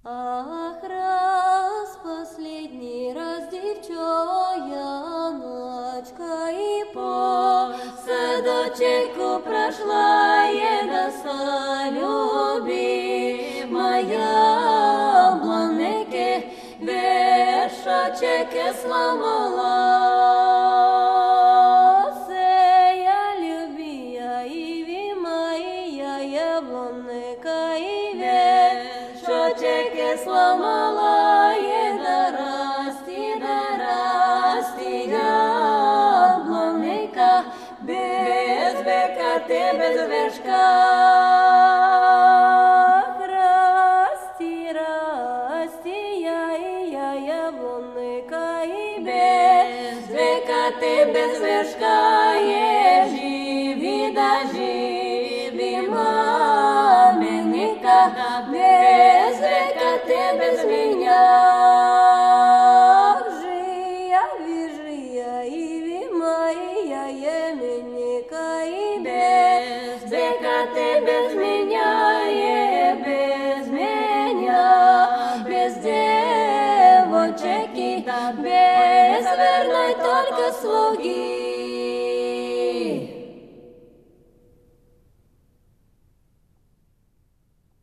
Ах, раз, последний раз, девчоночка, и по садочку прошла, едоса любимая, блонеке вершочек сломала. Сея любия, и ви моя, яблонека, и вершочек сломала, да расти, яблонека, без века ты, без вершка. Расти, я, яблонека, и без века ты, без вершка, живи, да живи, маменька, без века ты, без меня. Жия, и ви моя, еменника, и без века ты, без меня, без меня, без девочки, без верной только слуги.